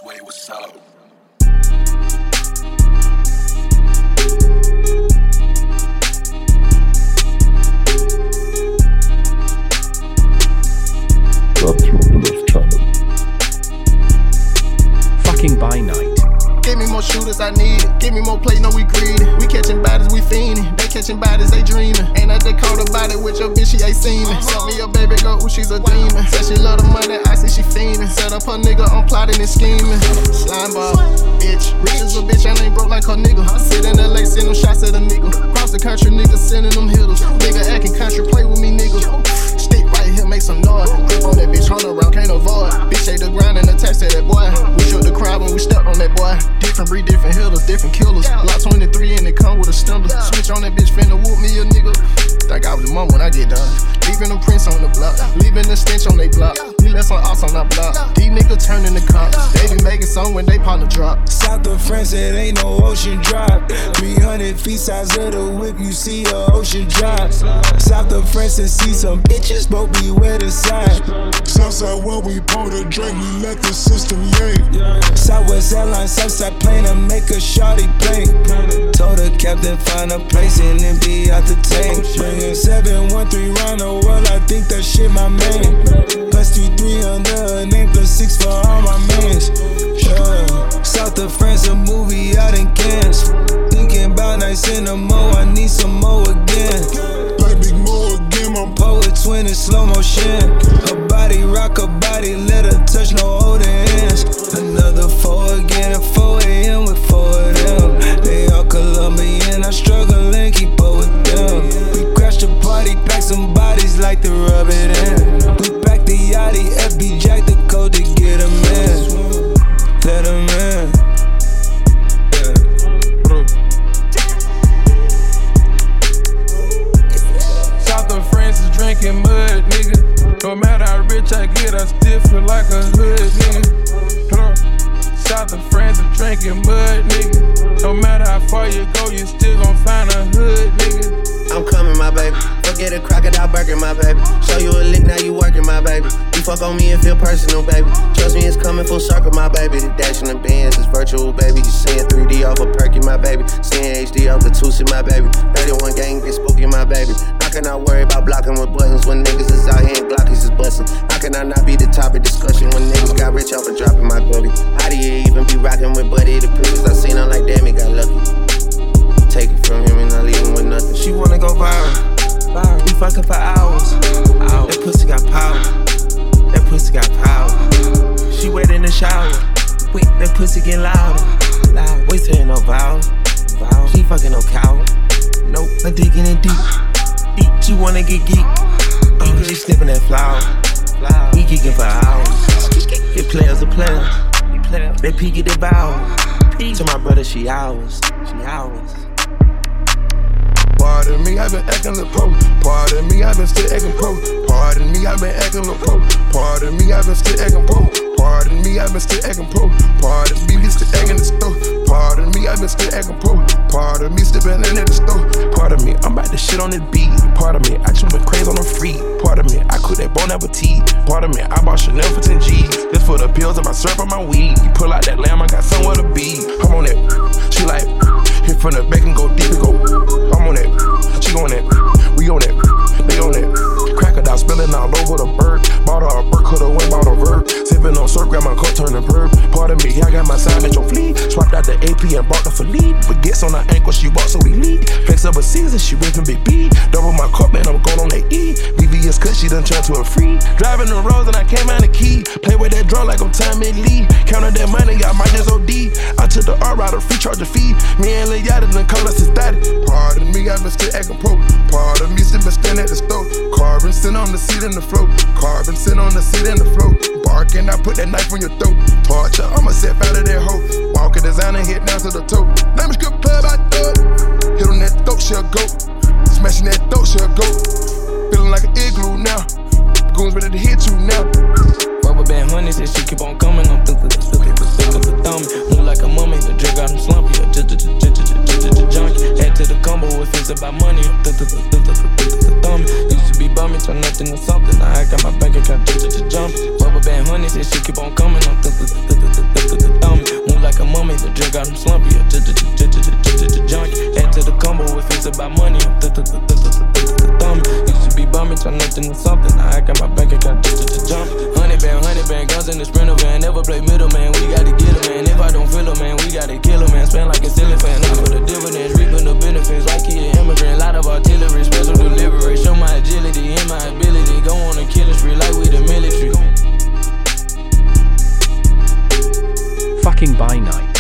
Sway, what's up? Fucking by night. Give me more shooters, I need it. Give me more play, no we greedy. We catching bodies, we fiending. They catching bodies, they dreaming. Ain't I just caught a body with your bitch, she ain't seen me. Sent me your baby girl, ooh, she's a demon. Said she love the money, I see she fiending. Set up her nigga, I'm plotting and scheming. Slime ball, bitch. Rich as a bitch, and ain't broke like her nigga. Sit in LA, send them shots at a nigga. Cross the country, nigga, sending them hitters. Nigga acting country, play with me, nigga. Stick right here, make some noise. Grip on that bitch, 100 round, can't avoid. Bitch ate the ground and attached to that boy. We shook the crowd when we stepped on that boy. Different breed, different hitters, different killers. Lot 23 and it come with a stumble. Switch on that bitch, finna whoop me a nigga. Think I was the mom when I get done. Leaving them prints on the block, leaving the stench on they block. We left some ops on our block. These niggas turning the cops. They be making some when they partner drop. South of France, it ain't no ocean drop. 300 feet size of the whip, you see a ocean drop. South of France and see some bitches, but beware the sign. Southside where we pour the drink, we let the system yank. Southwest Airlines, Southside plane to make a shawty plane. Told the captain find a place and then be out the tank. Bringing 713 round the world, I think that shit my main. Plus 3 under a name, plus 6 for all my mans. South of France, a movie out in Cannes. Thinking about nights in the mo, I need some more again. Like Big Mo again, my Poet twin in slow motion. Her body rock, her body, let her touch, no holding hands. Another 4 again at 4 a.m. with 4 of them. They all Colombian, I struggle and keep up with them. We crashed the party, packed some bodies like to rub it in. We packed the Yachty, FB Jack the code to get them in. Let them in. South of France is drinking mud, nigga. No matter how rich I get, I still feel like a hood, nigga. South of France is drinking mud, nigga. No matter how far you go, you still gon' find a hood, nigga. I'm coming, my baby. Forget a crocodile burger, my baby. Show you a lick, now you working, my baby. You fuck on me and feel personal, baby. Trust me, it's coming full circle, my baby. The dash in the bands is virtual, baby. You seeing 3D off a perky, my baby. Seeing HD off the Tusi, my baby. 31 gang, get spooky, my baby. How can I worry about blocking with buttons when niggas is out here and Glockies is bustin'? How can I not be the topic discussion when niggas got rich off of dropping my goodie? How do you even be rocking with Buddy? The pictures I seen, I'm like, damn, he got lucky. Take it from him and I leave him with nothing. She wanna go viral. We fucking for hours. That pussy got power. That pussy got power. She wet in the shower. Wait, that pussy get louder. Waist her no vowels. She fucking no coward. Nope, I'm digging it deep. She wanna get geek. She sniffing that flower. We geeking for hours. Get players are players. They peek at the bow. To my brother, she ours. Pardon me, I've been acting a pro. Pardon me, I've been still acting pro. Pardon me, I've been acting a pro. Pardon me, I've been still acting pro. Pardon me, I've been still acting pro. Pardon me, still acting the store. Pardon me, I've been still acting pro. Pardon me, still been in at the store. Pardon me, I'm about to shit on this beat. Pardon me, I just went crazy on the free. Pardon me, I cook that Bon Appetit. Pardon me, I bought Chanel for 10 G's. This for the pills and my syrup and my weed. You pull out that lamb, I got somewhere to be. I'm on that, she like, hit from the back and go deep and go. I'm on that, she on that, we on that, they on that. Crocodile spilling all over the bird. Bought her a bird, coulda went bought a verb. Sipping on syrup, grab my cup, turn the perp. Pardon me, I got my side at your fleet. Swapped out the AP and bought the Philippe. Baguettes on her ankle, she bought so elite. Flex up a season, she whipping big B. Double my cup, man, I'm going on that E. VVS cut, she done turned to a free. Driving the roads and I came out the key. Play with that draw like I'm Tommy Lee. Counted that money, got my just OD. I took the R out, a free charge a fee. Me and Lil Yachty done call us his daddy. Pardon me, I've been still acting pro. Pardon me, still been standing at the stove. Carbon sit on the seat and the float. Carbon sit on the seat and the float. Barking, I put that knife on your throat. Torture, I'ma set out of that hoe. Walking designer, hit down to the toe. Name a strip club, I thug. Hit on that throat, she'll go. Smashing that throat, she'll go. Feeling like an igloo now. Goons ready to hit you now. Rubber band honeys and she keep on coming. I'm thinking the thumb. Move like a mummy, the drink got him slumpy. Junkie, head to the combo if it's about money. Thumb. Used to be bumming, turn nothing to something. Now I got my bank account jumping. Rubber band honeys and she keep on coming. I'm just got him slumpy. Junkie, add to the combo if it's about money. I'm thumbing. Used to be bumming, turn nothing to something. Now I got my bank account jump. 100 band, guns in the Sprinter van. Never play middleman, we gotta get him, man. If I don't feel him, man, we gotta kill him, man. Spend like a ceiling fan. Now for the dividends, reaping the benefits. Like he an immigrant, lot of artillery, special delivery. Show my agility and my ability. Go on a killing spree like we the military. Fucking by night.